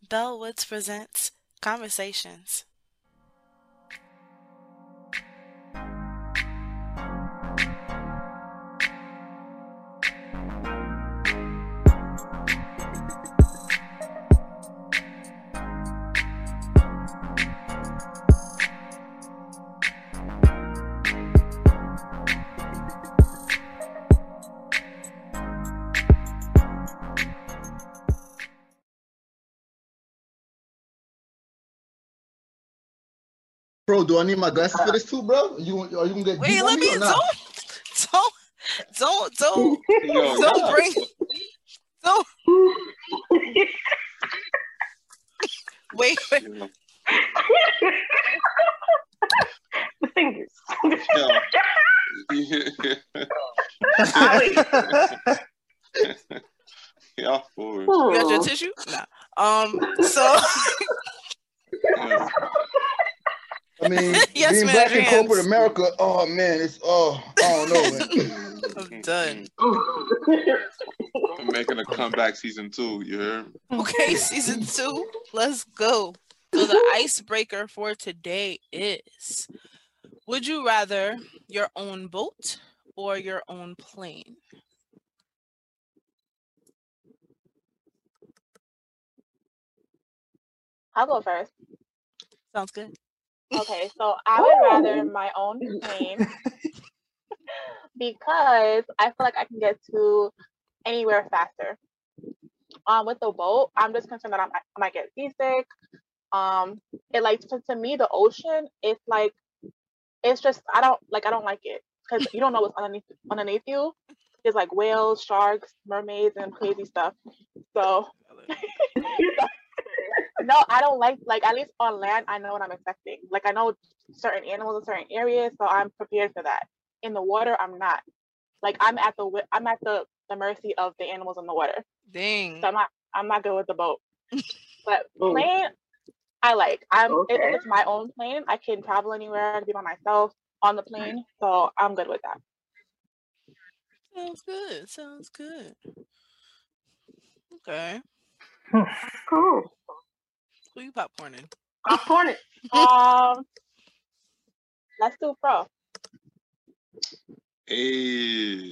Bellwoods presents Conversations. Bro, do I need my glasses for this too, bro? Are you gonna get deep Wait, on let me me or not? don't bring don't wait. The fingers. Y'all forward. You got your tissue? Nah. So I mean, Yes, being man, black in hands. corporate America, oh man, I don't know, man. I'm done. I'm making a comeback season 2, you heard? Okay, season 2. Let's go. So the icebreaker for today is: would you rather your own boat or your own plane? I'll go first. Sounds good. Okay, so I would rather my own plane because I feel like I can get to anywhere faster. With the boat, I'm just concerned that I might get seasick. It like to me the ocean, it's just I don't like it because you don't know what's underneath you. There's like whales, sharks, mermaids, and crazy stuff. So no, I don't like at least on land I know what I'm expecting. Like I know certain animals in certain areas, so I'm prepared for that. In the water, I'm not. Like I'm at the mercy of the animals in the water. Dang. So I'm not good with the boat. But plane, I like. If it's my own plane, I can travel anywhere. I can be by myself on the plane, so I'm good with that. Sounds good. Okay. Cool. Who you popcorning? Popcorn it. Let's do pro. Hey.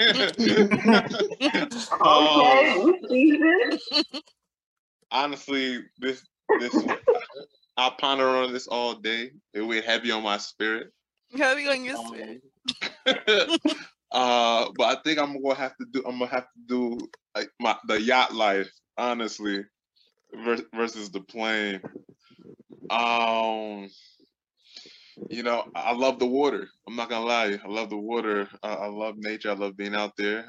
Honestly, this I ponder on this all day. It weighed heavy on my spirit. Heavy on your spirit. But I think I'm gonna have to do like the yacht life, honestly, versus the plane. You know, I love the water. I'm not gonna lie. I love the water. I love nature. I love being out there.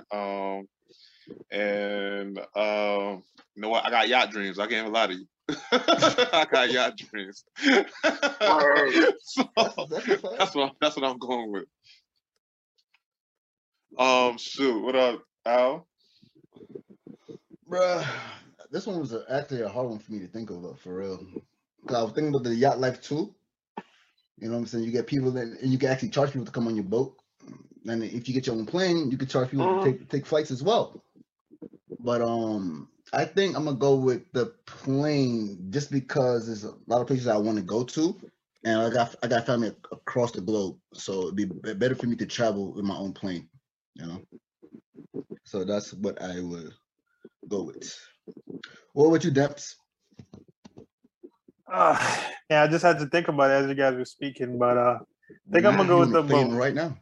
And you know what? I got yacht dreams. I can't even lie to you. I got yacht dreams. So, that's what I'm going with. Shoot. What up, Al? Bruh, this one was actually a hard one for me to think of, for real. Because I was thinking about the yacht life too. You know what I'm saying? You get people and you can actually charge people to come on your boat. And if you get your own plane, you can charge people to take flights as well. But I think I'm gonna go with the plane just because there's a lot of places I want to go to, and I got family across the globe, so it'd be better for me to travel with my own plane, you know. So that's what I would go with. What would you, Deps? Yeah, I just had to think about it as you guys were speaking, but I think I'm gonna go with the boat right now.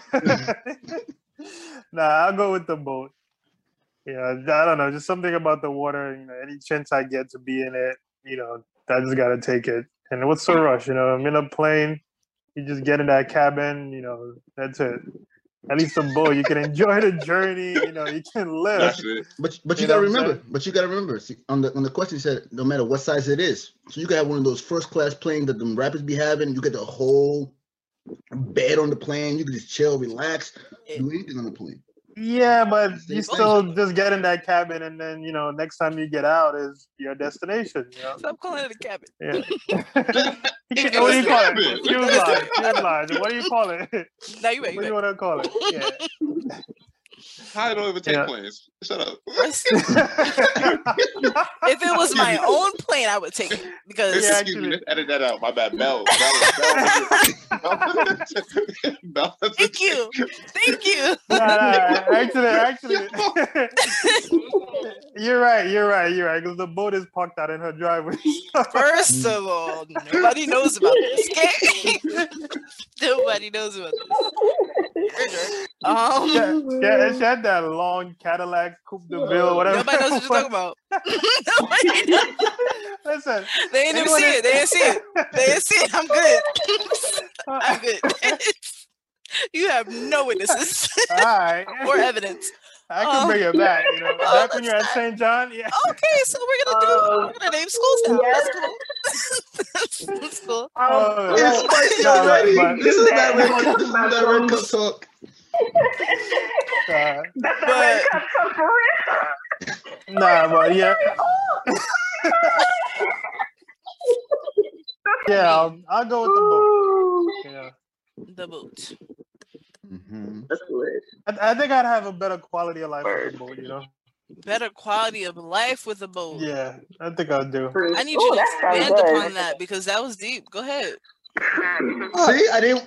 Nah, I'll go with the boat. Yeah, I don't know, just something about the water. You know, any chance I get to be in it, you know, I just gotta take it. And what's the rush? You know, I'm in a plane. You just get in that cabin. You know, that's it. At least a boat, you can enjoy the journey. You know, you can live. That's it. But you gotta remember. See, on the question said no matter what size it is. So you can have one of those first class planes that the Rapids be having. You get the whole bed on the plane. You can just chill, relax, do anything on the plane. Yeah, but you still just get in that cabin, and then you know next time you get out is your destination. You know? Stop calling it a cabin. Yeah. What do you call it? Fuselage. What do you call it? No, you right. What do you want to call it? Yeah. I don't even take Yeah. planes. Shut up. First, if it was my own plane, I would take it because Yeah, Excuse me, actually. let's edit that out. My bad. Bell. thank you. Nah, actually, you're right. Because the boat is parked out in her driveway. First of all, nobody knows about this. Okay? Nobody knows about this. She had that long Cadillac Coupe de Ville, whatever. Nobody knows what you're talking about. Nobody knows. Listen, They didn't even see it. They didn't see it. I'm good. I'm good. You have no witnesses all right. or evidence. I can bring it back. Back when you're at that's St. John. Yeah. Okay, so we're gonna name schools now. Yes. That's cool. That's cool. It's spicy Nah, already. but- This is that red cup. This is that red cup talk. That's the But- red cup talk for real. Nah, but yeah. Yeah, I'll go with the boat. Yeah. The boat. That's good. I think I'd have a better quality of life with the boat, Better quality of life with a boat. Yeah, I think I'll do. I need you to that sounds expand good. upon that because that was deep. Go ahead. See, I didn't.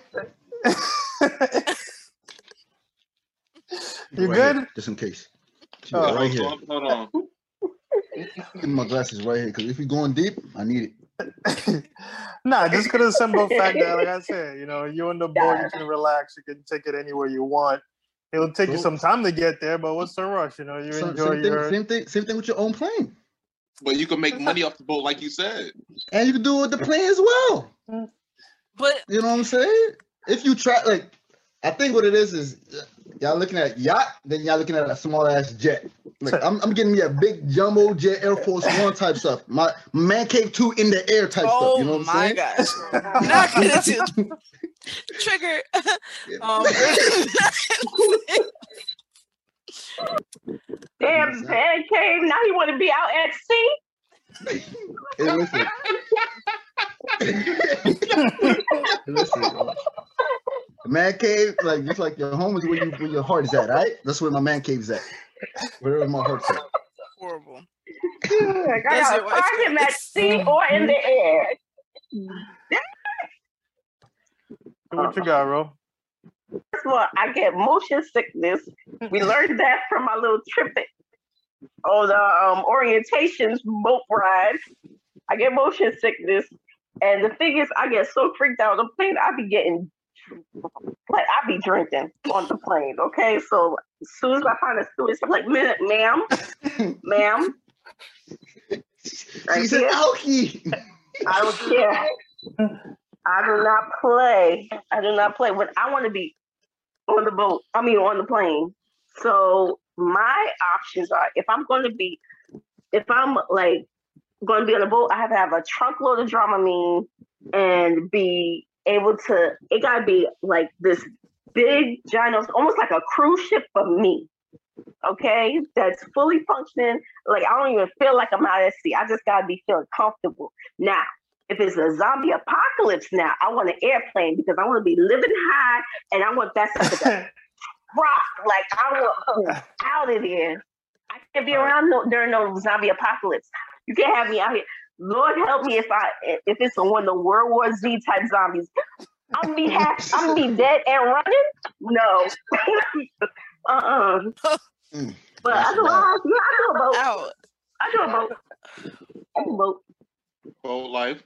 You Right good? here, just in case. See, Oh. right here. Hold on. Give me my glasses right here, because if you're going deep, I need it. Nah, just because of the simple fact that, like I said, you're on the boat, you can relax, you can take it anywhere you want. It'll take you some time to get there, but what's the rush? You enjoy your. Same thing with your own plane. But you can make money off the boat, like you said. And you can do it with the plane as well. But You know what I'm saying? If you try, I think what it is y'all looking at yacht, then y'all looking at a small ass jet. Like I'm getting me a big jumbo jet Air Force One type stuff. My man cave 2 in the air type stuff. You know what I'm saying? gosh. Not gonna do trigger. Damn, man cave. Now you want to be out at sea? Hey, listen. Listen, the man cave, just like your home is where your heart is at, right? That's where my man cave is at. Wherever my heart's at. Horrible. I Does gotta your wife find him know at this? sea or in the air. What you got, Ro? First of all, I get motion sickness. We learned that from my little trip on the orientations boat ride. I get motion sickness. And the thing is, I get so freaked out on the plane, I be drinking on the plane, okay? So as soon as I find a stewardess, I'm like, ma'am. She said, "Alky." I don't care. I do not play. When I want to be on the boat, on the plane. So my options are, if I'm going to be on a boat, I have to have a trunk load of Dramamine and be able to, it got to be like this big, giant, almost like a cruise ship for me. Okay, that's fully functioning. Like I don't even feel like I'm out at sea. I just gotta be feeling comfortable. Now, if it's a zombie apocalypse, now I want an airplane because I want to be living high and I want that stuff to rock. Like I want out of there. I can't be around during no zombie apocalypse. You can't have me out here. Lord help me if it's one of the World War Z type zombies. I'm gonna be dead and running. No. But otherwise, yeah, I do a boat. Out. I do a boat. Boat life.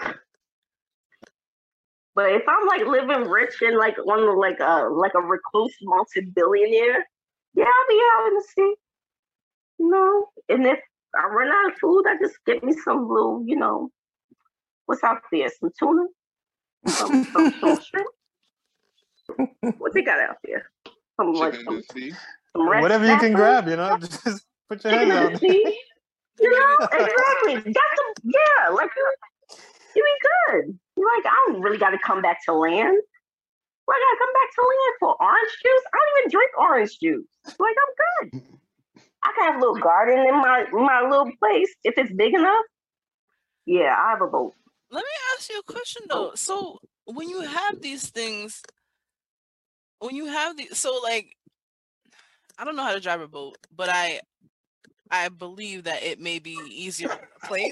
But if I'm living rich and one of a recluse multi-billionaire, yeah, I'll be out in the sea. And if I run out of food, I just get me some little, what's out there? Some tuna, some shrimp. What they got out there? Some red Whatever you can snapper. grab, just put your hands out. Exactly. That's you be good. You're like, I don't really got to come back to land. Well, I got to come back to land for orange juice. I don't even drink orange juice. I'm good. I can have a little garden in my little place if it's big enough. Yeah, I have a boat. Let me ask you a question though. So when you have these things, I don't know how to drive a boat, but I believe that it may be easier on a plane.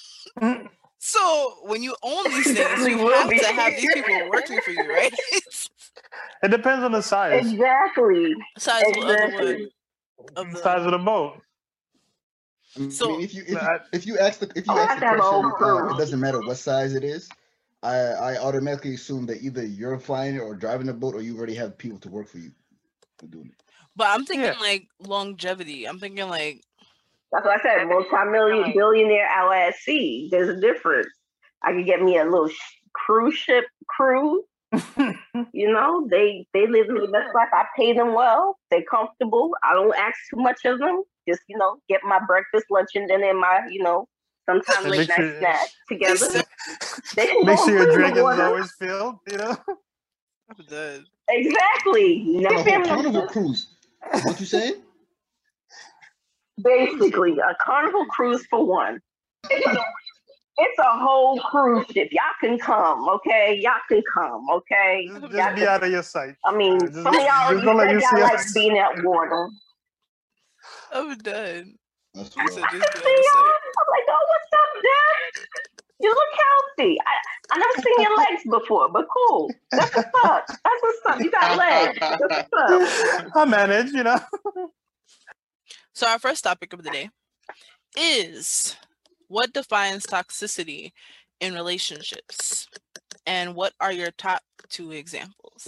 So when you own these things, you have to have these people working for you, right? It depends on the size. Exactly. Size of the wood Exactly. of the Size of the boat. I So- mean, if you ask the I'll have to have a whole question, crew. it doesn't matter what size it is. I automatically assume that either you're flying it or driving the boat, or you already have people to work for you doing it. But I'm thinking Yeah. like longevity. I'm thinking like That's what I said. Multi-million billionaire out at sea. There's a difference. I could get me a little cruise ship crew. You know, they live the best life. I pay them well. They're comfortable. I don't ask too much of them. Just, you know, get my breakfast, lunch, and then my, you know, sometimes And late make night sure- snack together. They can Make go sure your in the drink is water. always filled, you know? I'm done. Exactly. A Never whole family carnival cruise. What you saying? Basically, a carnival cruise for one. It's a whole cruise ship. Y'all can come, okay? Y'all can come, okay? Just Y'all be can- out of your sight. I mean, Just- some of y'all just don't let said you y'all see like us. being at water. I'm done. That's I rough. said just See be out of y'all? sight. I'm like, oh, what's up, Dad? You look healthy. I never seen your legs before, but cool. That's what's up. That's what's up. You got legs. That's what's up. I manage, you know? So our first topic of the day is what defines toxicity in relationships, and what are your top 2 examples?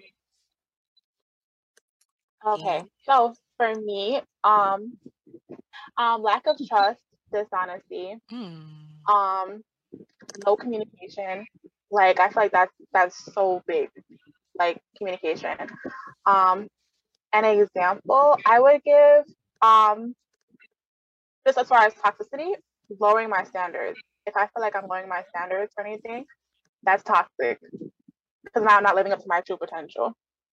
Okay, so for me, lack of trust, dishonesty, no communication. Like I feel like that's so big. Like communication. An example I would give, just as far as toxicity, lowering my standards. If I feel like I'm lowering my standards for anything, that's toxic because now I'm not living up to my true potential.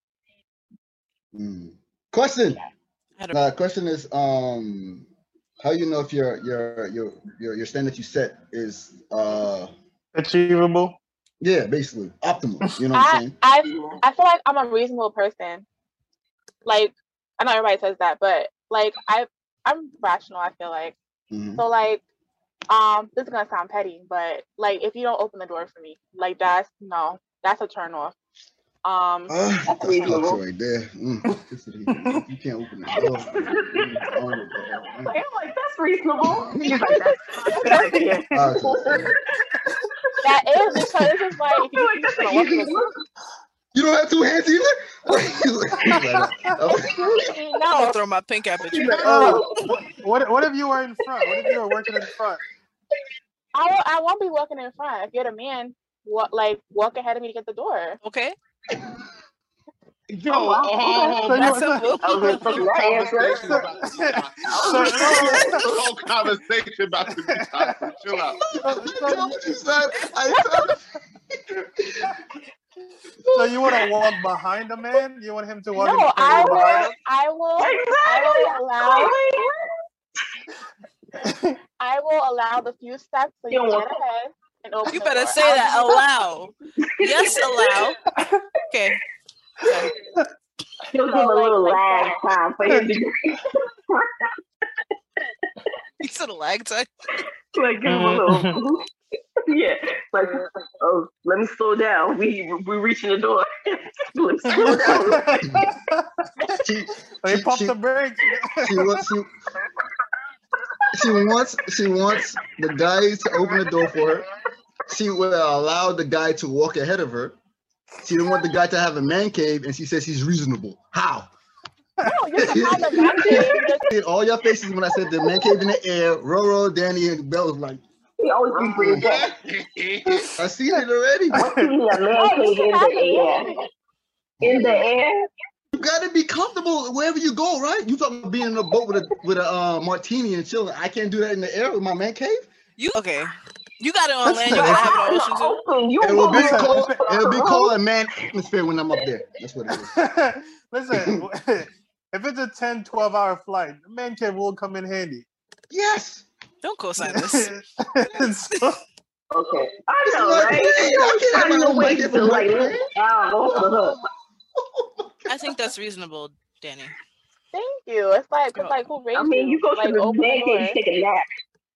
Question. I don't- Question is how you know if your standard you set is Achievable. yeah, basically optimal. You know what I'm saying? I feel like I'm a reasonable person. Like I know everybody says that, but like I'm rational. I feel like Mhm. so like this is gonna sound petty, but like if you don't open the door for me, like that's a turn off. That's toxic reasonable. right there. You can't open the door. Like, I'm like, that's reasonable. He's like, that's yeah. That is because it's just like if you Like, that's just an walk in easy the one. You don't have 2 hands either. I'm no, gonna throw my pink at He's you. like, Oh, what if you were in front? What if you were working in front? I won't be walking in front. If you're the man, walk ahead of me to get the door. Okay, Yo, wow, okay. that's simple. I was expecting that answer. whole conversation about to be toxic. Chill out. What you said? So you want to walk behind a man? You want him to walk No, in I behind will allow the few steps so you You don't can want- get ahead and open You the better door. say I'll that. give you- Allow. Yes, allow. Okay. He'll give a little like lag that. time for him to get You said a lag time. like give him a little yeah. Like oh, let me slow down. We reaching the door. Let me slow down. They pump the brakes. She wants the guy to open the door for her. She will allow the guy to walk ahead of her. She don't want the guy to have a man cave, and she says he's reasonable. How? No, you can have the man cave. In all your faces when I said the man cave in the air, Roro, Danny, and Belle was like, He always be bringing back. I seen it already. What's he a man cave in the air? In the air? You gotta be comfortable wherever you go, right? You talking about being in a boat with a martini and chilling. I can't do that in the air with my man cave. You okay? You got it on land. You gotta have it on In ocean the too. open, you It will be go called. in It'll be called a man atmosphere when I'm up there. That's what it is. Listen, if it's a 10, 12-hour flight, the man cave will come in handy. Yes. Don't co-sign this. So- Okay. I This is know, like- right? I can't have Find no a way blanket to for like my let out off the hook. I think that's reasonable, Danny. Thank you. It's like, cause like who raised I mean, you go to like the open man the cave door. to take a nap.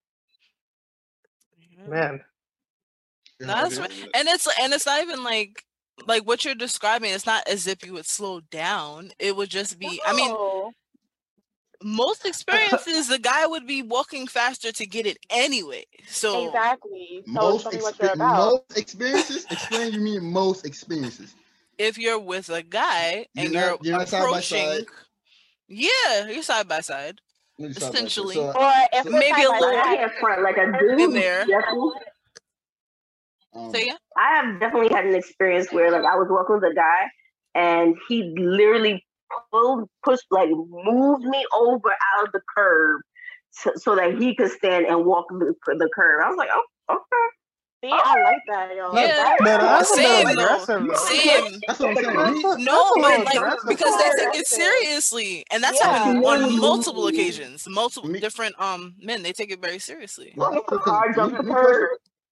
Man, No, that's right. And it's not even like what you're describing. It's not as if you would slow down. It would just be. I mean, No. most experiences, the guy would be walking faster to get it anyway. So Exactly. So show me what you're about. Most experiences. Explain. You mean most experiences? if you're with a guy and You're not side by approaching, side. yeah, you're side by side, Maybe side by side. essentially. So, Or if so- we're Maybe side a by little- Like side, in front, like a in dude. there. Definitely. Say again? I have definitely had an experience where like I was walking with a guy and he literally pushed, like moved me over out of the curb so that he could stand and walk the curb. I was like, oh, okay. see, I like that, yo. Yeah. That's that's a Same, little though. aggressive, though. Same. that's what I'm saying. No, a but little like aggressive. because they take it Aggressive. seriously, and that's Yeah. happened on multiple occasions. Multiple Me- different men, they take it very seriously. Car jumped the curb.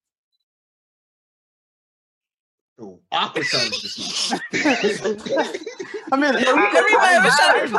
Oh, awkward silence just now. I mean, Everybody was trying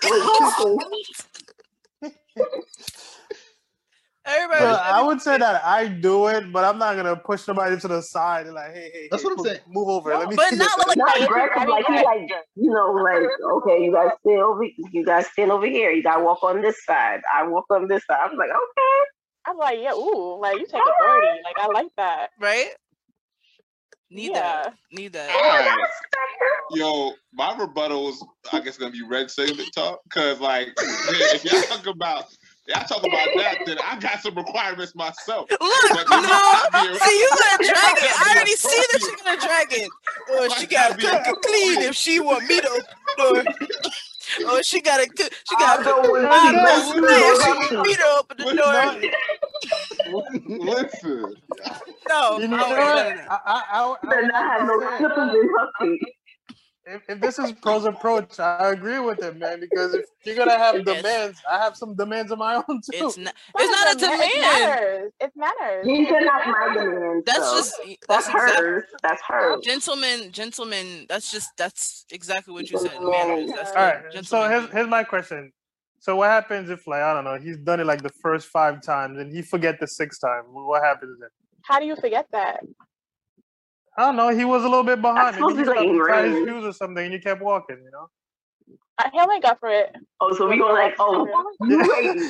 to play. Everybody. But was I trying would say that I do it, but I'm not gonna push somebody to the side and like, hey, That's what I'm saying. move over. No, Let me but see not this. like Not aggressive, like he like like okay, you guys stand over here. You gotta walk on this side. I walk on this side. I'm like, okay. I'm like, yeah, ooh, like you take authority. Like I like that. right. Need Yeah. that. All right. Yo, my rebuttal is, I guess, gonna be red segment talk, cause like, if y'all talk about that, then I got some requirements myself. Look, But they might not be- no, see, you gonna drag it. I already see that you're gonna drag it. Or she gotta cook and clean if she want me to open the door. Or she gotta cook. She gotta I'll cook. go with I you. know if she want me to open the door. Listen, No, You know I what? don't know. I Better not have no slippers in her feet. if this is pros approach, I agree with it, man. Because if you're gonna have Yes. demands, I have some demands of my own too. It's not a It demand. matters. It matters. These are not my demands. That's though. just That's exactly hers. That's hers. gentlemen. That's exactly what you said. Gentlemen. Manners. That's All right. what So gentlemen do. here's my question. So what happens if, like, I don't know, he's done it like the first 5 times and he forget the 6th time? What happens then? How do you forget that? I don't know. He was a little bit behind. That's supposed Maybe to he be, like, stopped to try his ingrained. shoes or something, and you kept walking. You know. He'll make up for it. Oh, so we go like, oh, you ready?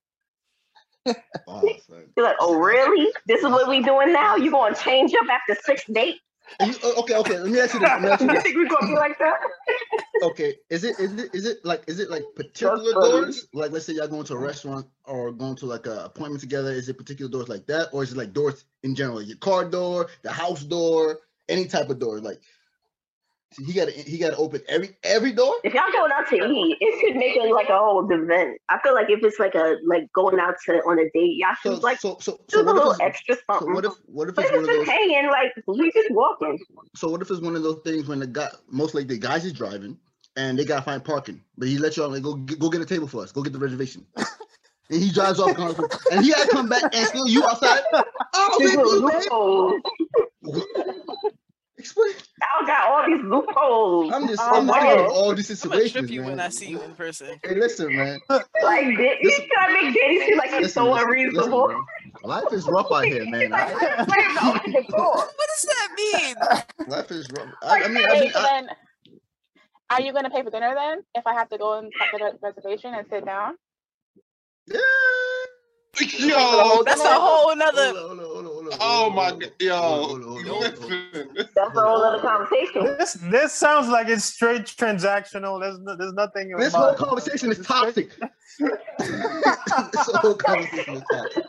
Wow, son. You're like, oh, really? This is what we doing now? You gonna change up after 6 dates? And okay. Let me ask you this. You think we gonna be like that? Okay, is it like particular That's funny. doors? Like, let's say y'all going to a restaurant or going to like a appointment together. Is it particular doors like that, or is it like doors in general? Like your car door, the house door, any type of door? Like, see, he got to open every door. If y'all going out to eat, it should make it like a whole event. I feel like if it's like going out to on a date, y'all So should like so do so a what little if extra it's, so something. what if But it's if one of it's those? just hanging, like we just walking. So what if it's one of those things when the guy, most likely the guy's is driving and they gotta find parking, but he lets y'all like go get a table for us, go get the reservation, and he drives off, and he gotta come back and still you outside. Oh, These little baby, loopholes. explain. Y'all got all these loopholes. I'm just Oh, thinking wow. of all these I'm gonna trip situations, you man. when I see you in person. Hey, listen, man. Like, you try to make Danny seem like he's Listen, so listen, unreasonable. man. Life is rough out here, man. What does that mean? Life is rough. Wait, so then, are you gonna pay for dinner then? If I have to go and get a reservation and sit down? yeah. yo, That's a whole nother. Hold on. oh my god, yo, Hold on. listen. That's a whole other conversation. This sounds like it's straight transactional. There's nothing. This about whole conversation is toxic. This whole conversation is toxic.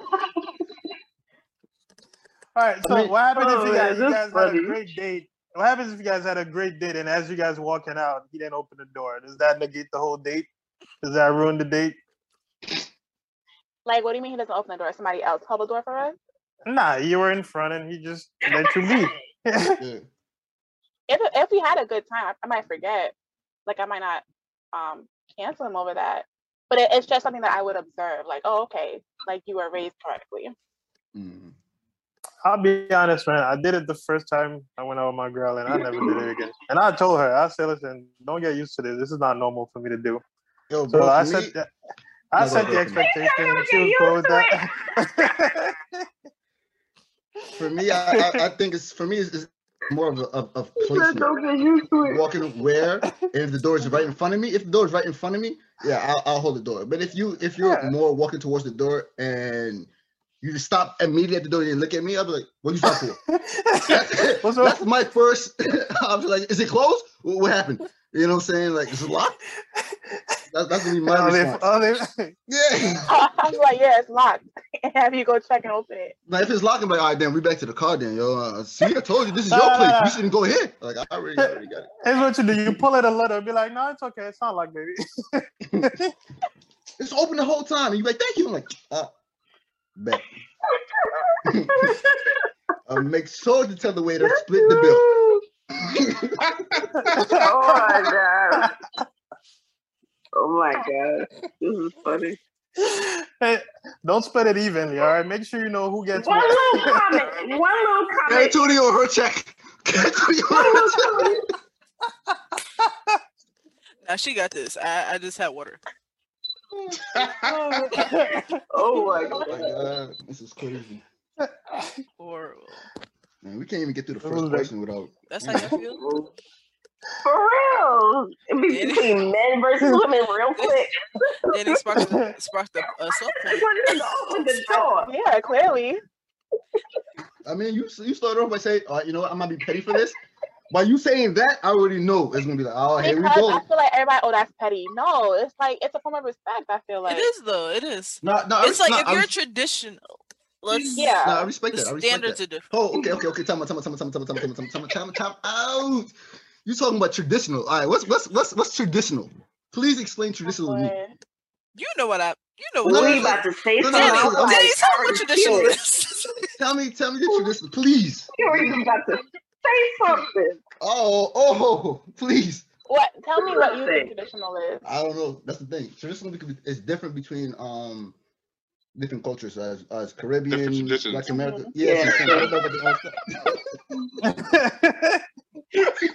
All right. So what happens if you man, guys this had a funny. great date? What happens if you guys had a great date and as you guys walking out, he didn't open the door? Does that negate the whole date? Does that ruin the date? Like, what do you mean he doesn't open the door? Somebody else hold the door for us? Nah, you were in front and he just let you be. Yeah. If we had a good time, I might forget. Like, I might not cancel him over that. But it's just something that I would observe. Like, oh, okay, like you were raised correctly. Mhm. I'll be honest, man. I did it the first time I went out with my girl, and I never did it again. And I told her, I said, listen, don't get used to this. This is not normal for me to do. Yo, So bro, I for me, set I No, set go the ahead. expectation, and she was cool with that. for me, I think it's more of placement. Don't get used to it. Walking where, and if the door is right in front of me, yeah, I'll hold the door. But if you're Yeah. more walking towards the door and you just stop immediately at the door and look at me, I'll be like, what you stop for? What's wrong? That's my first. I'm like, is it closed? What happened? You know what I'm saying? Like, is it locked? That's gonna be my response. Yeah. I'm like, yeah, it's locked. And have you go check and open it. Now, if it's locked, I'm like, all right, then we back to the car then, yo. See, I told you this is your place. You shouldn't go here. Like, I already got it. Here's what you do. You pull it a little and be like, no, it's okay. It's not like, baby. It's open the whole time. And you're like, thank you. I'm like, bet. I'll make sure to tell the waiter, split the bill. Oh my god. Oh my god. This is funny. Hey, don't split it evenly, all right? Make sure you know who gets One what. little comment. Get Antonio her check. Get Antonio her check. Now she got this. I just had water. Oh my Oh god. my god, this is crazy. Horrible. Man, we can't even get through the It was first like- question without. That's how you feel? For real. It be between men versus women real quick. Then it sparked the soft I point. wanted to open the door. Yeah, clearly. I mean, you started off by saying, you know what, I'm gonna be petty for this. By you saying that, I already know it's gonna be like, oh, here we Because go. I feel like everybody, oh, that's petty. No, it's like it's a form of respect. I feel like It is though. It is. No, It's like if you're traditional, let's Yeah. I respect the that. I respect standards that. are different. Oh, okay. Time out. You talking about traditional? All right, what's traditional? Please explain traditional to me. You know what you know what No, We no, about to say no, no, something. no, I'm no. like, Danny, tell me what already traditional feel it. is. Tell me the traditional, please. You're about to say something. Oh, please. What? Tell me what you think traditional is. I don't know. That's the thing. Traditional is different between different cultures as Caribbean, Different traditions. Latin America. Yeah. Yes, everybody got their own stuff.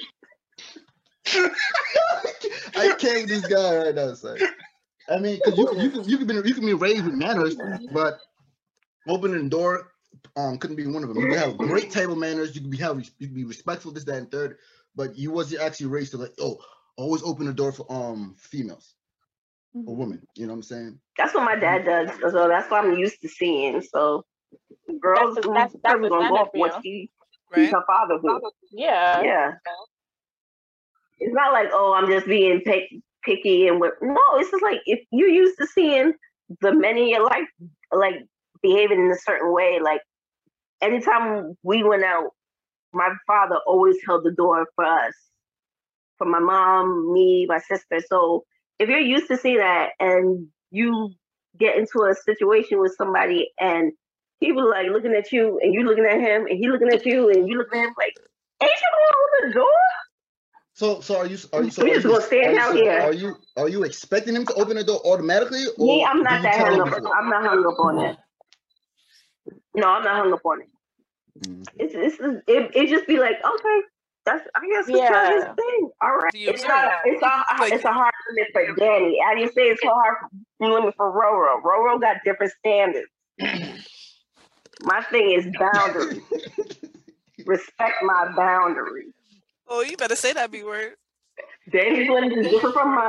I can't with this guy right now, son. I mean, because you can be raised with manners, but opening the door couldn't be one of them. You can have great table manners. You can be respectful, this, that, and third. But you wasn't actually raised to like, always open the door for females or women. You know what I'm saying? That's what my dad does. So that's what I'm used to seeing. So girls, That's probably a gonna go standard off for what you. he's Right? her fatherhood. Yeah. Yeah. It's not like, oh, I'm just being picky and what. No, it's just like if you're used to seeing the men in your life like behaving in a certain way, like anytime we went out, my father always held the door for us, for my mom, me, my sister. So if you're used to see that and you get into a situation with somebody and people like looking at you and you looking at him and he looking at you and you looking at him like, ain't you gonna open the door? So are you We just gonna stand out here. Are you expecting him to open the door automatically? Or Me, I'm do not you that tell hung him up. before? I'm not hung up on it. No, I'm not hung up on it. Mm. It just be like, okay, that's I guess it's not his thing. All right. Do you It's observe? a hard limit for Danny. How do you say it's so hard limit for Roro? Roro got different standards. My thing is boundaries. Respect my boundaries. Oh, you better say that B word. Danny's limits is different from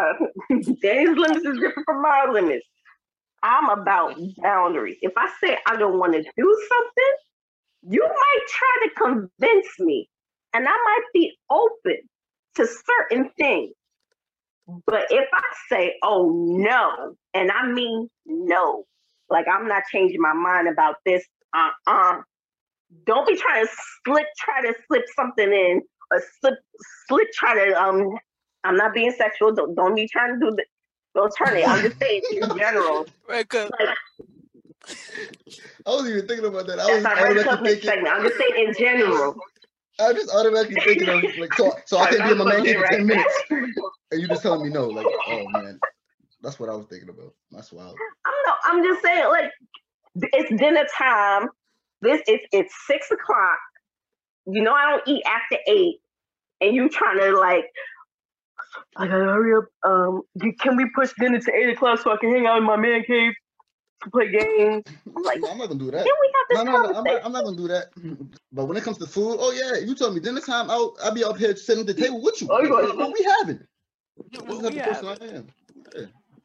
my limits. I'm about boundaries. If I say I don't want to do something, you might try to convince me, and I might be open to certain things. But if I say, oh no, and I mean no, like I'm not changing my mind about this, don't be trying to slip something in, or try to I'm not being sexual. Don't be trying to do that. Don't turn it. I'm just saying in general. Right, good. Like, I wasn't even thinking about that. I was that's our red cup automatically next segment. I'm just saying in general. I just automatically thinking of like, so I can be in my man cave for 10 minutes, and you just telling me no. Like, oh man, that's what I was thinking about. That's wild. I'm just saying, like, it's dinner time. It's 6 o'clock. You know I don't eat after 8, and you trying to like I gotta hurry up. Can we push dinner to 8 o'clock so I can hang out in my man cave to play games? I'm like, No, I'm not gonna do that. can we have this No, conversation? I'm not gonna do that. But when it comes to food, oh yeah, you told me dinner time, I'll be up here sitting at the table with you. Oh, you Like, what we having? This What is the we person have. I am. Yeah.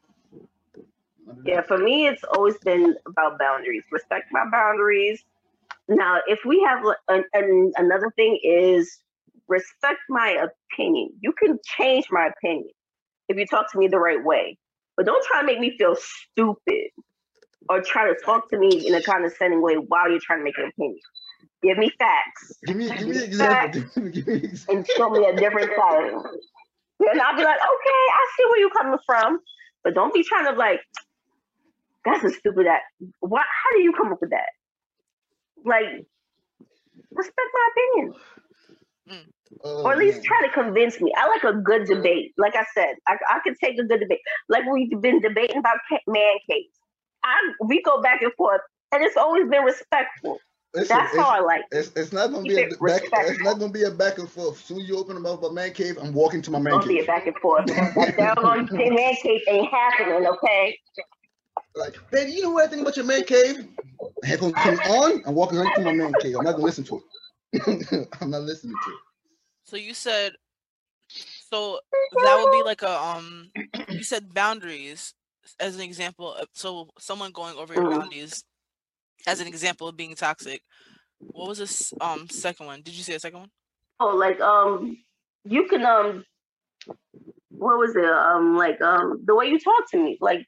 Yeah, for me, it's always been about boundaries. Respect my boundaries. Now, if we have another thing is respect my opinion. You can change my opinion if you talk to me the right way, but don't try to make me feel stupid or try to talk to me in a condescending way while you're trying to make an opinion. Give me facts. Give me an example. Give me an example. And show me a different side. And I'll be like, okay, I see where you're coming from, but don't be trying to like, that's a stupid act. What? How do you come up with that? Like, respect my opinion. Or at least try to convince me. I like a good debate. Like I said, I could take a good debate. Like we've been debating about man caves. We go back and forth, and it's always been respectful. Listen, That's how I like it. It's not gonna Keep be it it's respectful. not gonna be a back and forth. As soon as you open about my man cave, I'm walking to my man Don't be a cave. back and forth. That doggone man cave ain't happening, okay? Like, baby, you know what I think about your man cave? Headphones come on, I'm walking right to my man cave. I'm not gonna listen to it. I'm not listening to it. So you said, so that would be like a you said boundaries as an example. So someone going over your boundaries as an example of being toxic. What was this second one? Did you say a second one? Oh, like you can what was it? Like the way you talk to me. Like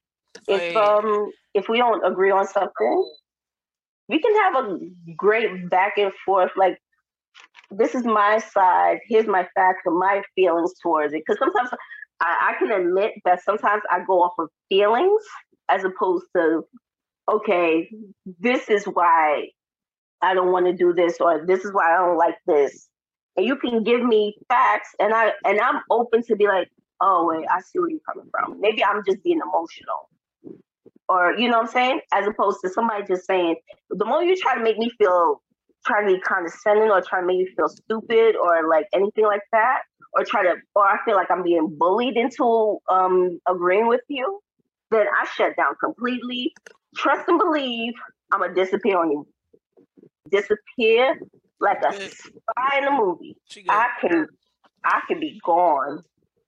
if we don't agree on something, we can have a great back and forth. Like, this is my side. Here's my facts and my feelings towards it. Because sometimes I can admit that sometimes I go off of feelings as opposed to, okay, this is why I don't want to do this, or this is why I don't like this. And you can give me facts, and I'm open to be like, oh wait, I see where you're coming from. Maybe I'm just being emotional. Or, you know what I'm saying? As opposed to somebody just saying, the more you try to make me feel, try to be condescending or try to make me feel stupid or like anything like that, or I feel like I'm being bullied into agreeing with you, then I shut down completely. Trust and believe, I'm going to disappear on you. Disappear like a spy in a movie. I can be gone.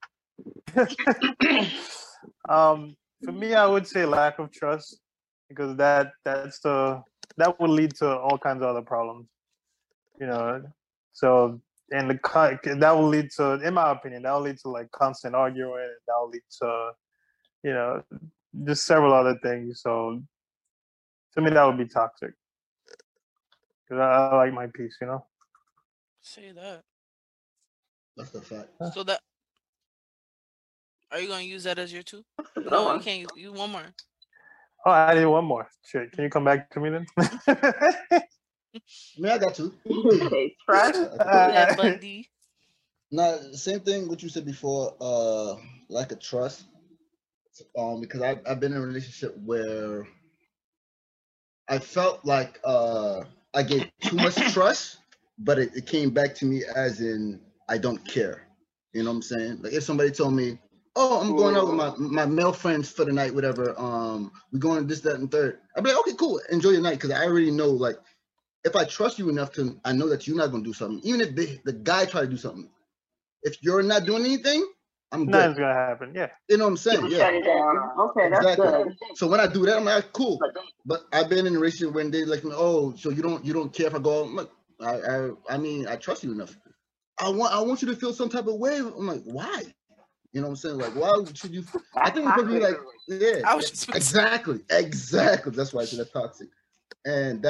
For me, I would say lack of trust, because that would lead to all kinds of other problems, you know. So, and that will lead to, in my opinion, that will lead to like constant arguing, and that will lead to, you know, just several other things. So, to me, that would be toxic, because I like my peace, you know. Say that. That's the fact. So that. Are you going to use that as your two? No, you can't. You one more. Oh, I did one more. Shit, can you come back to me then? I mean, I got two. Okay, trust. Bundy. Now, same thing what you said before, lack of trust. Because I've been in a relationship where I felt like I gave too much trust, but it came back to me as in I don't care. You know what I'm saying? Like if somebody told me, oh, I'm going out with my male friends for the night, whatever. We're going this, that, and third. I'd be like, okay, cool. Enjoy your night. Because I already know, like, if I trust you enough I know that you're not going to do something. Even if the guy try to do something. If you're not doing anything, I'm good. Nothing's going to happen, yeah. You know what I'm saying? Yeah. Shut it down. Okay, exactly. That's good. So when I do that, I'm like, cool. But I've been in a relationship when they like, oh, so you don't care if I go out? I'm like, I mean, I trust you enough. I want you to feel some type of way. I'm like, why? You know what I'm saying? Like, why should you? I think it's supposed to be like, yeah, exactly. That's why I said that's toxic. And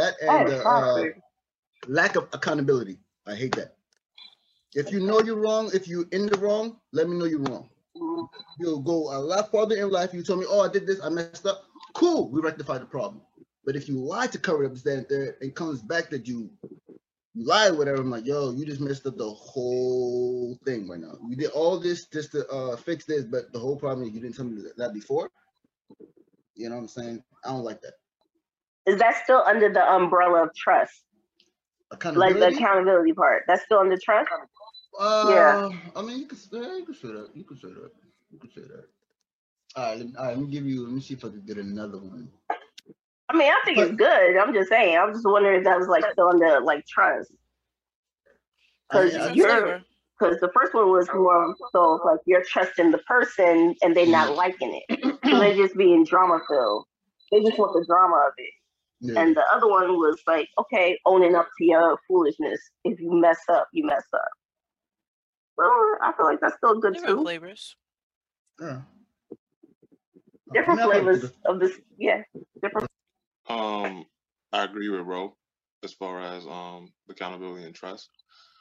lack of accountability. I hate that. If you know you're wrong, if you're in the wrong, let me know you're wrong. You'll go a lot farther in life. You tell me, oh, I did this, I messed up. Cool, we rectify the problem. But if you lie to cover it up, it comes back that you lie or whatever. I'm like, yo, you just messed up the whole thing right now. You did all this just to fix this, but the whole problem is you didn't tell me that before. You know what I'm saying? I don't like that. Is that still under the umbrella of trust? Like the accountability part? That's still under trust? I mean, you could say that. You could say that. All right, let me see if I can get another one. I mean, I think it's good. I'm just saying. I'm just wondering if that was like still under like trust. Because the first one was more so like you're trusting the person and they're not liking it. So they're just being drama filled. They just want the drama of it. Yeah. And the other one was like, okay, owning up to your foolishness. If you mess up, you mess up. Well, I feel like that's still good different too. Flavors. Yeah. Different flavors of this. Yeah. Different. I agree with Ro as far as accountability and trust.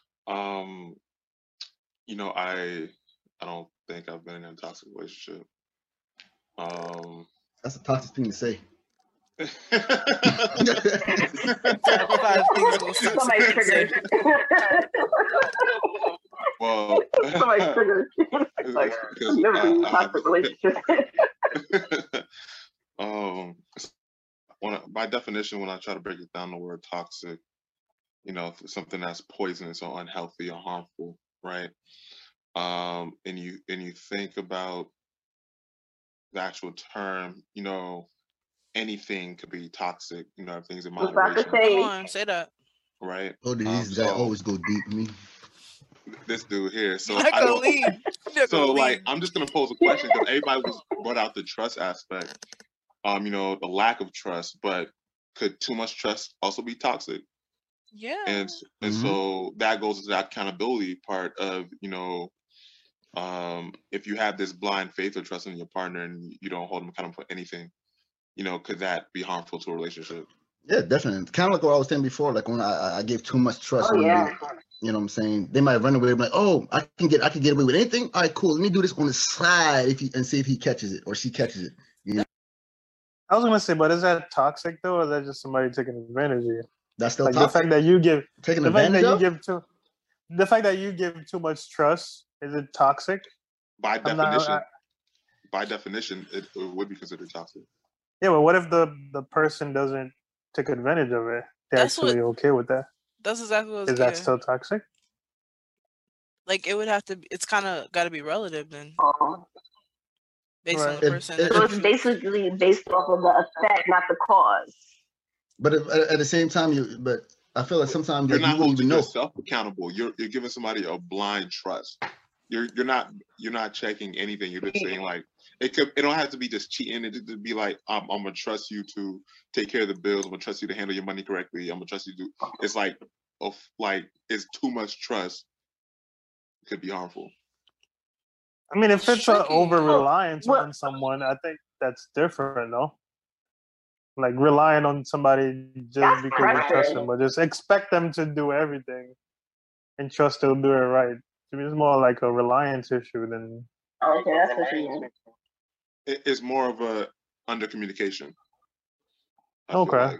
You know, I don't think I've been in a toxic relationship. That's a toxic thing to say. Somebody's triggered. Well, somebody's triggered. Like, I've never been in a toxic relationship. By definition, when I try to break it down, the word toxic, you know, something that's poisonous or unhealthy or harmful, right? And you think about the actual term, you know, anything could be toxic, you know, everything's in moderation. Come on, say that. Right? Oh, these guys always go deep me. This dude here. So like I'm just gonna pose a question because everybody was brought out the trust aspect. You know, the lack of trust, but could too much trust also be toxic? Yeah. And so that goes to that accountability part of, you know, if you have this blind faith or trust in your partner and you don't hold them accountable for anything, you know, could that be harmful to a relationship? Yeah, definitely. Kind of like what I was saying before, like when I gave too much trust. Oh, yeah. You know what I'm saying? They might run away and be like, oh, I can get away with anything. All right, cool. Let me do this on the side and see if he catches it or she catches it. You know? I was gonna say, but is that toxic though, or is that just somebody taking advantage of you? That's still like toxic. The fact that you give taking advantage of? The fact that you give too much trust, is it toxic? By definition, it would be considered toxic. Yeah, but what if the person doesn't take advantage of it? They're actually okay with that. That's exactly what is that still toxic? Like it would have to be, it's kind of got to be relative then. Based on the person. So it's basically based off of the effect, not the cause. But at the same time, I feel like sometimes you're not holding yourself accountable. You're giving somebody a blind trust. You're not checking anything. You're just saying like it don't have to be just cheating. It could be like I'm gonna trust you to take care of the bills. I'm gonna trust you to handle your money correctly. I'm gonna trust you to. It's like it's too much trust. It could be harmful. I mean, if it's an over reliance on someone, I think that's different, no? Like relying on somebody just because you trust them, but just expect them to do everything and trust they'll do it right. To me, it's more like a reliance issue than. Okay, that's what you mean. It's more of a under communication. Okay. Like.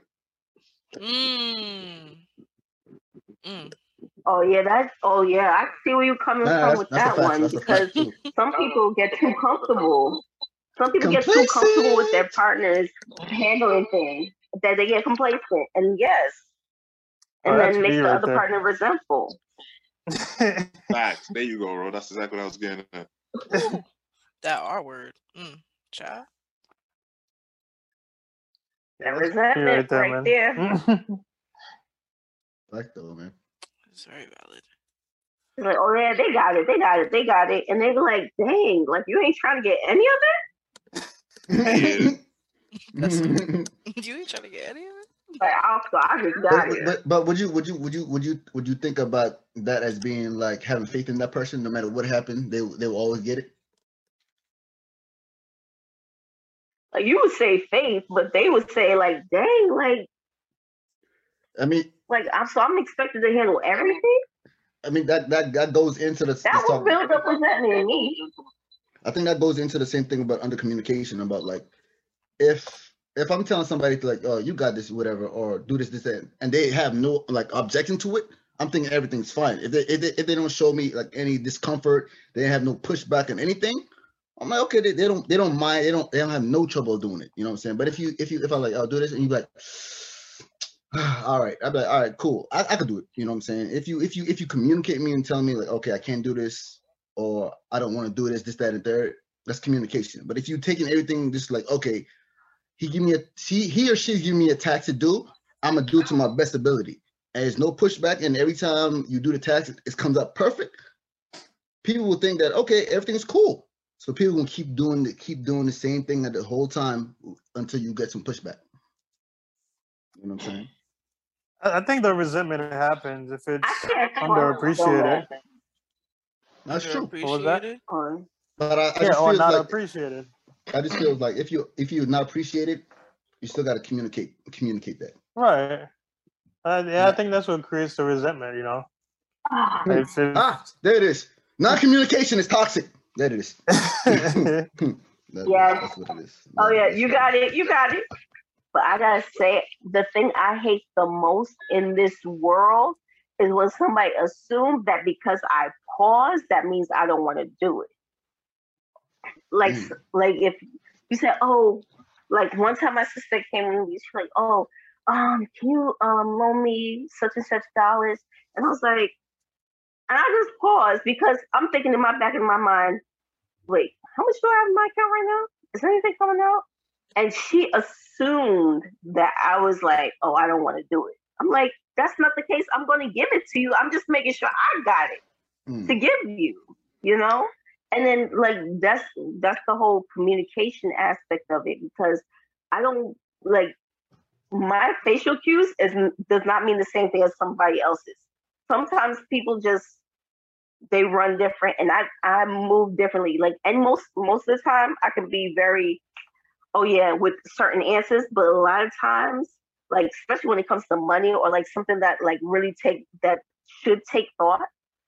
Oh yeah, I see where you're coming from with that one because some people get too comfortable. Some people get too comfortable with their partners handling things that they get complacent, and then make the other partner resentful. Facts. There you go, Ro. That's exactly what I was getting at. That R word, child. That resentment right there. Like though, man. It's very valid. Like, oh yeah, they got it, and they be like, "Dang, like you ain't trying to get any of it." You ain't trying to get any of it. Like, I just got it. But would you think about that as being like having faith in that person, no matter what happened, they will always get it? Like you would say faith, but they would say like, "Dang, like." I mean, like I'm expected to handle everything. I mean that goes into the. That would build up resentment in me. I think that goes into the same thing about under communication. About like, if I'm telling somebody to like, oh, you got this, whatever, or do this, and they have no like objection to it, I'm thinking everything's fine. If they don't show me like any discomfort, they have no pushback on anything. I'm like, okay, they don't mind, they don't have no trouble doing it. You know what I'm saying? But if I'm like, I'll do this, and you like. All right, I'd be like, all right, cool. I could do it. You know what I'm saying? If you communicate me and tell me like, okay, I can't do this, or I don't want to do this, that, and third, that's communication. But if you taking everything just like, okay, he or she's giving me a task to do, I'm gonna do it to my best ability. And there's no pushback, and every time you do the task, it comes up perfect. People will think that okay, everything's cool. So people will keep doing the same thing the whole time until you get some pushback. You know what I'm saying? I think the resentment happens if it's I can't underappreciated. That's true. What was that? But I Yeah, just or feel not like appreciated. I just feel like if you're not appreciated, you still got to communicate that. Right. Yeah, I think that's what creates the resentment. You know. If There it is. Non-communication is toxic. There it is. Yes. That's what it is. Oh yeah, you got it. But I gotta say, the thing I hate the most in this world is when somebody assumes that because I pause, that means I don't want to do it. Like if you said, oh, like one time my sister came and she's like, oh, can you loan me such and such dollars? And I was like, and I just paused because I'm thinking in my back of my mind, wait, how much do I have in my account right now? Is there anything coming out? And she assumed that I was like, oh, I don't want to do it. I'm like, that's not the case. I'm going to give it to you. I'm just making sure I got it to give you, you know? And then like, that's the whole communication aspect of it, because I don't like my facial cues does not mean the same thing as somebody else's. Sometimes people they run different, and I move differently. Like, and most of the time I can be very, oh yeah, with certain answers, but a lot of times, like especially when it comes to money or like something that like really should take thought,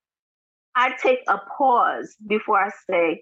I take a pause before I say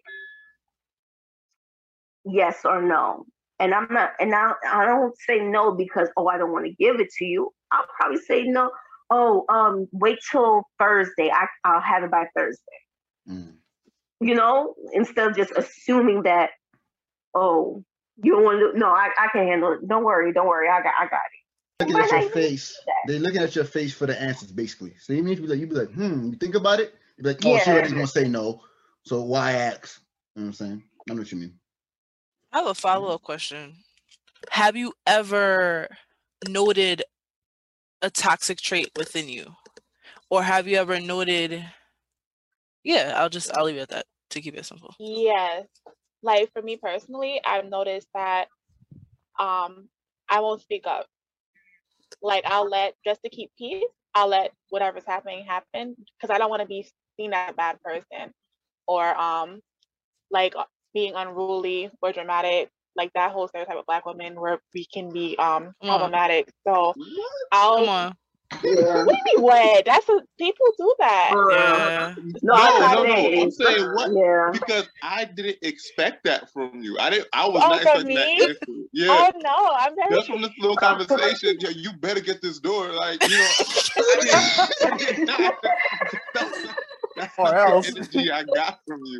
yes or no. And I don't say no because, oh, I don't want to give it to you. I'll probably say no. Oh, wait till Thursday. I'll have it by Thursday. You know, instead of just assuming that, oh, you don't want to. No, I can handle it. Don't worry. I got it. Looking at your face. They're looking at your face for the answers, basically. So you mean you'd be like, you think about it. You'd be like, oh, she already gonna say no. So why ask? You know what I'm saying? I know what you mean. I have a follow-up question. Have you ever noted a toxic trait within you? Or have you ever noted, I'll leave it at that to keep it simple. Yes. Like for me personally, I've noticed that I won't speak up. Like just to keep peace, I'll let whatever's happening happen, because I don't want to be seen as a bad person or like being unruly or dramatic, like that whole stereotype of Black women where we can be problematic. So I'll what do you mean what? That's what people do that. No. I'm saying what? Yeah. Because I didn't expect that from you. I was not expecting that. Yeah. Oh no, I'm very. Just from this little conversation, you better get this door. Like, you know, that's or else. The energy I got from you.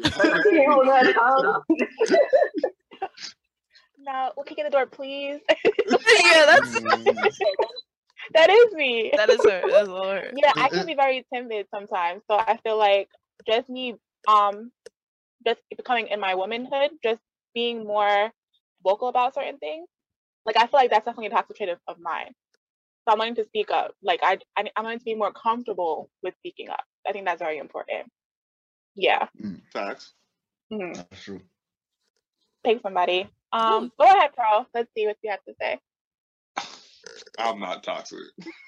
No, we'll kick in the door, please. Yeah, that's. That is me. That is her. That's all her. Yeah, I can be very timid sometimes. So I feel like just me, just becoming in my womanhood, just being more vocal about certain things. Like, I feel like that's definitely a toxic trait of mine. So I'm wanting to speak up. Like, I'm wanting to be more comfortable with speaking up. I think that's very important. Yeah. Facts. Mm-hmm. That's true. Take somebody. Go ahead, Pearl. Let's see what you have to say. I'm not toxic.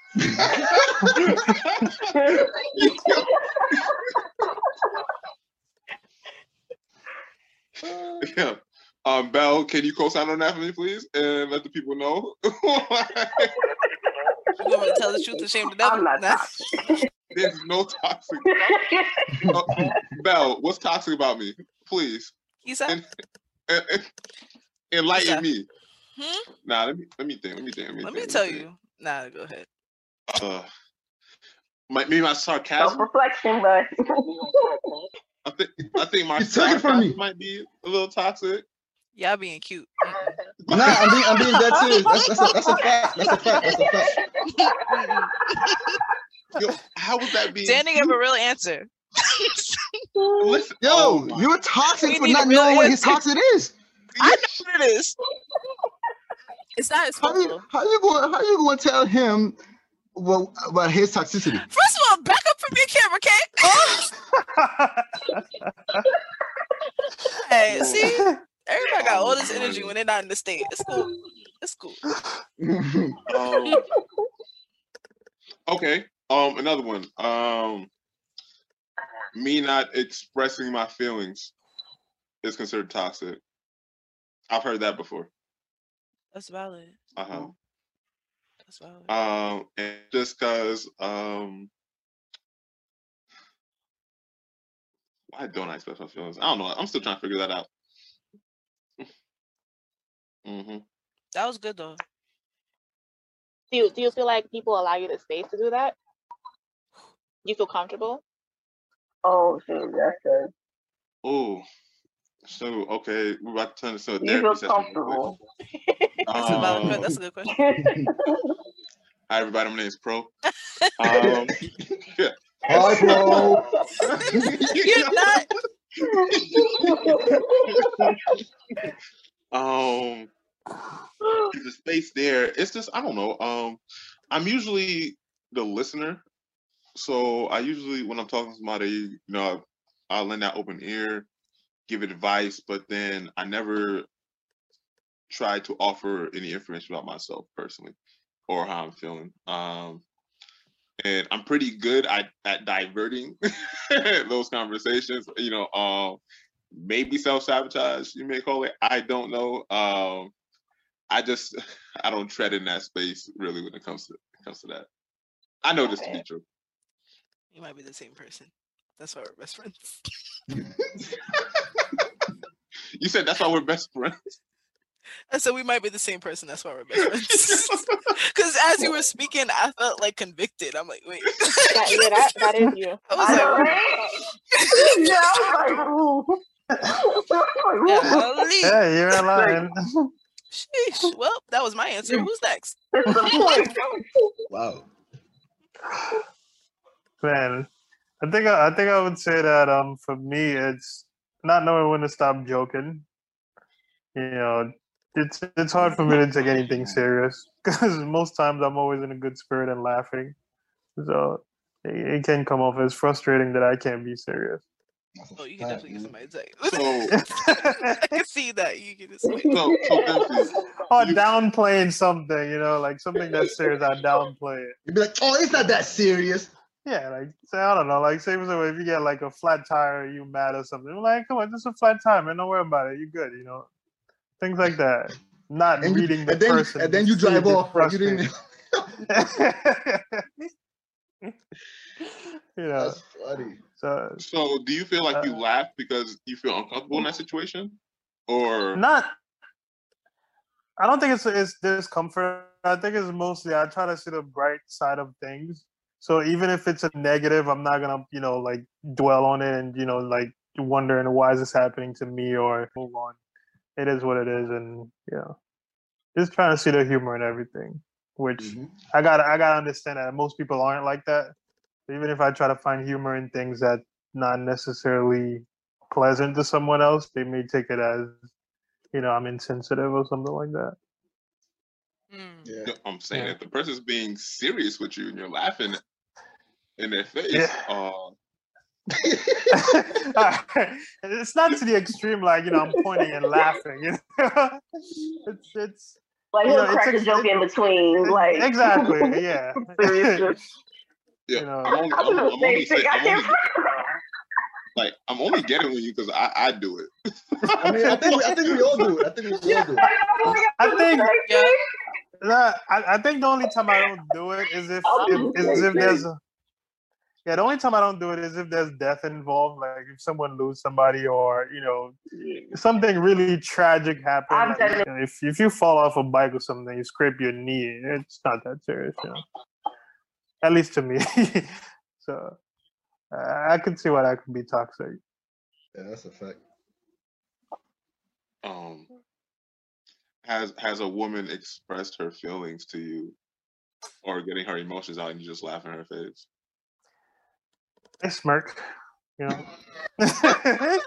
Yeah. Belle, can you co-sign on that for me, please, and let the people know? You want me to tell the truth and shame the devil? I'm not toxic. There's no toxic. Belle, what's toxic about me? Please. Kisa? Enlighten me. Nah, let me think. Let me tell you. Nah, go ahead. Maybe my sarcasm. Self-reflection, but I think my sarcasm might be a little toxic. Y'all being cute. Nah, I'm being dead serious. That's a fact. That's a fact. That's a fact. Yo, how was that being? Danny gave a real answer. Listen, Yo, oh my- you're toxic We for need not a real knowing what his answer. toxic is. I know what it is. It's not his How fault you though. how you going to tell him about his toxicity? First of all, back up from your camera, Kate. Hey, see, everybody got all this energy when they're not in the state. It's cool. It's cool. Okay. Another one. Me not expressing my feelings is considered toxic. I've heard that before. That's valid. That's valid. And just because why don't I express my feelings? I don't know. I'm still trying to figure that out. That was good though. Do you feel like people allow you the space to do that? You feel comfortable? Oh, shoot, that's good. Oh, so okay, we're about to turn this into a You feel therapy session. comfortable. That's a valid. That's a good question. Hi, everybody. My name is Pro. Hi, bro. You're not. The space there. It's just I don't know. I'm usually the listener, so I usually when I'm talking to somebody, I'll lend that open ear, give advice, but then I never try to offer any information about myself personally or how I'm feeling. And I'm pretty good at diverting those conversations. Maybe self-sabotage, you may call it. I don't know. I don't tread in that space really when it comes to that. I know this to be true. You might be the same person. That's why we're best friends. You said that's why we're best friends? I said we might be the same person. That's why we're best friends. Because as you were speaking, I felt like convicted. I'm like, wait. That is you. I was like, Yeah, you're lying. Sheesh. Well, that was my answer. Who's next? Wow. Man, I think I would say that for me it's not knowing when to stop joking. It's hard for me to take anything serious because most times I'm always in a good spirit and laughing. So it can come off as frustrating that I can't be serious. Oh, you can definitely get somebody to tell you. So I can see that you can just wait. Or downplaying something, like something that's serious, I downplay it. You'd be like, oh, it's not that serious. Yeah, like say I don't know, like say if you get like a flat tire, you mad or something. I'm like, come on, just a flat tire, man. Don't worry about it. You're good, things like that. Not And reading the person. And then you drive off. Like you didn't. That's funny. So do you feel like you laugh because you feel uncomfortable in that situation, or not? I don't think it's discomfort. I think it's mostly I try to see the bright side of things. So even if it's a negative, I'm not gonna like dwell on it and like wondering why is this happening to me or move on. It is what it is, and just trying to see the humor in everything. Which I gotta understand that most people aren't like that. Even if I try to find humor in things that not necessarily pleasant to someone else, they may take it as I'm insensitive or something like that. Yeah. I'm saying if the person's being serious with you and you're laughing in their face, it's not to the extreme like I'm pointing and laughing. It's like he'll crack a joke in between, like exactly, yeah. Yeah, I'm only getting with you because I do it. I mean, I think we all do it. I think we all do it. I think the only time I don't do it is if there's the only time I don't do it is if there's death involved, like if someone loses somebody or something really tragic happens. Like, if you fall off a bike or something, you scrape your knee, it's not that serious, At least to me. So I can see why that could be toxic. Yeah, that's a fact. has a woman expressed her feelings to you or getting her emotions out and you just laugh in her face? I smirk, you know. It's like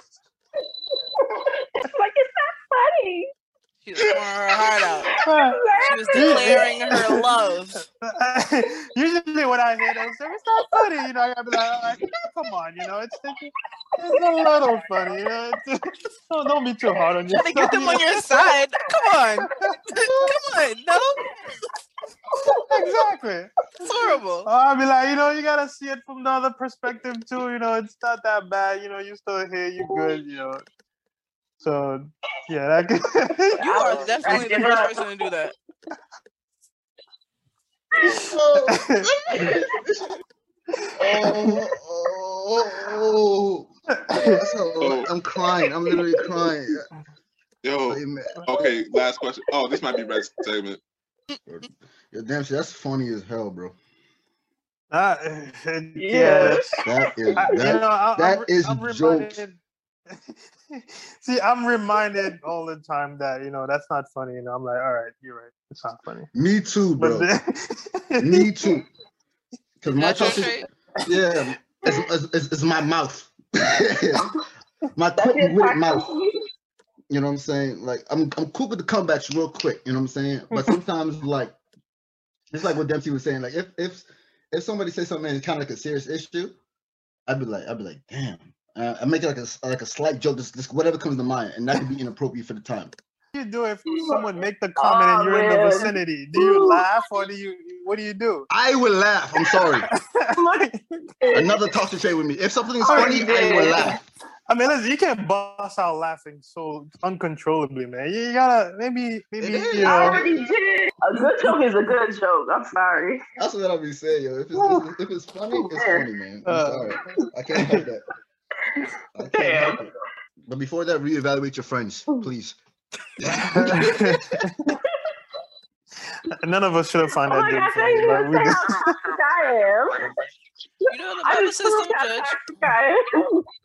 it's not funny. She was pouring her heart out. She was declaring her love. Usually when I hear that, it's not funny, you know. I gotta be like, come on, you know, it's a little funny, you know. Don't be too hard on yourself. Trying to get them on your side. Come on, come on, no. Exactly. It's horrible. I'll be like, you know, you gotta see it from the other perspective too. You know, it's not that bad. You know, you still here, you good. You know. So yeah, that could... You are definitely the first person to do that. I'm crying. I'm literally crying. Yo, okay, last question. Oh, this might be Red's segment. Yo, damn shit, that's funny as hell, bro. Yeah, that is jokes. See, I'm reminded all the time that, you know, that's not funny. You know, I'm like, all right, you're right. It's not funny. Me too, bro. Me too. Because my topic, yeah, it's my mouth. My quick-witted mouth. You know what I'm saying? Like, I'm cool with the comebacks real quick. You know what I'm saying? But sometimes, like, it's like what Dempsey was saying. Like, if somebody says something and it's kind of like a serious issue, I'd be like, damn. I make it like a slight joke, just whatever comes to mind, and that could be inappropriate for the time. What do you do if someone make the comment and you're in the vicinity? Do you laugh or what do you do? I will laugh. I'm sorry. Another talk to trade with me. If something is funny, I will laugh. I mean, listen, you can't bust out laughing so uncontrollably, man. You gotta maybe. You know. I already did. A good joke is a good joke. I'm sorry. That's what I'll be saying, yo. If it's funny, it's funny, man. I'm sorry. I can't help that. I can't help it. But before that, reevaluate your friends, please. None of us should have found that God, funny, but we did. I am. You know the medical system, Judge.